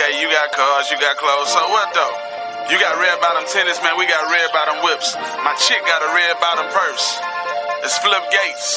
Okay, you got cars, you got clothes, so what though? You got red bottom tennis, man, we got red bottom whips. My chick got a red bottom purse. It's Flip Gates.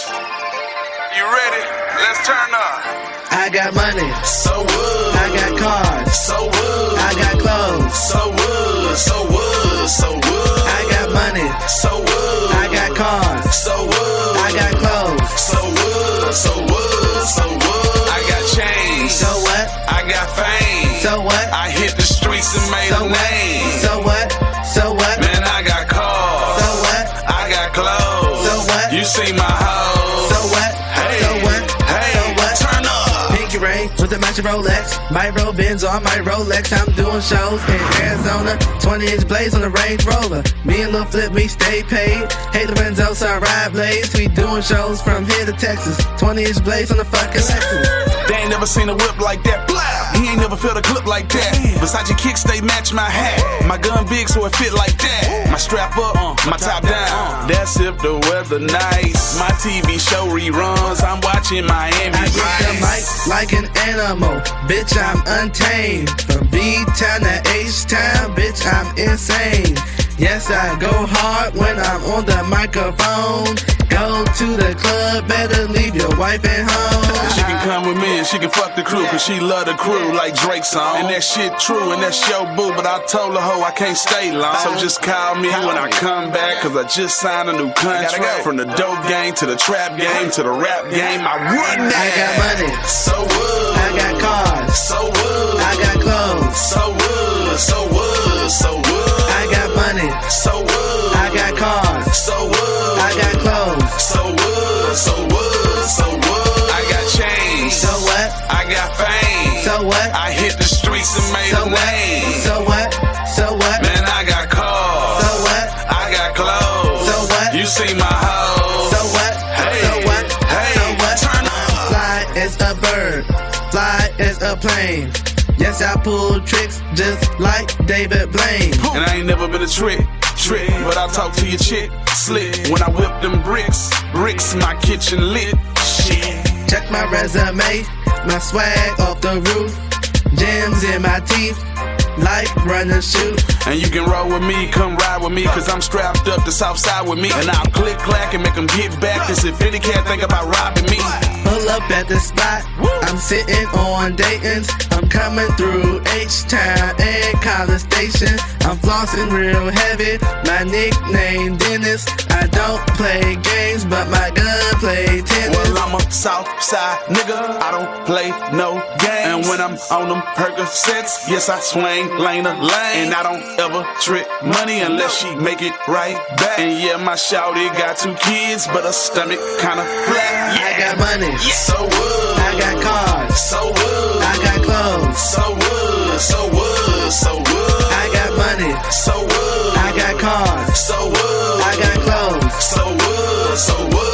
You ready? Let's turn up. I got money, So what? I got cars, So what? I got clothes, So what? So what? So what? I got money, So what? I got cars, So what? I got clothes, So what? So what? So what? I got chains. so what, I got fame. so what, I hit the streets and made so a what, name. so what, so what, Man, I got cars. so what, I got clothes. So what? You see my hoes. so what, Hey, so what, hey, so what. turn up. Pinky ring with the matching Rolex. My roll Benz on my Rolex. I'm doing shows in Arizona. 20-inch blades on the Range Rover. Me and Lil Flip, we stay paid. Hey Lorenzo, so I ride blades. We doing shows from here to Texas. 20-inch blades on the fucking Lexus. They ain't never seen a whip like that. Blah. He ain't never felt a clip like that. Besides your kicks, they match my hat. My gun big, so it fit like that. My strap up, my top down. That's if the weather nice. My TV show reruns. I'm watching Miami I get the mic Vice. like an animal. Bitch, I'm untamed. From B-Town to H-Town, bitch, I'm insane. Yes, I go hard when I'm on the microphone. Go to the club, better leave your wife at home. She can come with me and she can fuck the crew, cause she love the crew like Drake's song. And that shit true, and that's your boo, but I told her, ho, I can't stay long. So just call me when I come back, cause I just signed a new contract. From the dope game to the trap game to the rap game, I run that. I got money, So what? I got cars, So what? I got clothes, So what? So what? So what? I got money, So what? I got cars, So what? I got clothes, So what? So what? So what? I got chains. so what, I got fame. so what, I hit the streets and made so a what, name. so what, so what, Man, I got cars. so what, I got clothes. So what? You see my hoes. so what, Hey, so what, hey, so what. turn up. Fly is a bird, fly is a plane. Yes, I pull tricks just like David Blaine. And I ain't never been a trick, but I talk to your chick, slick. When I whip them bricks, my kitchen lit. Shit. Check my resume, my swag off the roof, gems in my teeth, like run and shoot. And you can roll with me, come ride with me, cause I'm strapped up the south side with me. And I'll click clack and make them get back, cause if any cat think about robbing me. Pull up at the spot, I'm sitting on Dayton's. I'm coming through H-Town and College Station. I'm flossing real heavy, my nickname Dennis. I don't play games, but my gun play tennis. Well, I'm a south side nigga, I don't play no games. And when I'm on them Percocets, yes, I swing lane to lane. And I don't ever trick money unless she make it right back. And yeah, my shawty got 2 kids, but her stomach kinda flat. I got money, So what? I got cars, So what? I got clothes, So what? So what? So what? I got money, So what? I got cars, So what? I got clothes, So what? So what?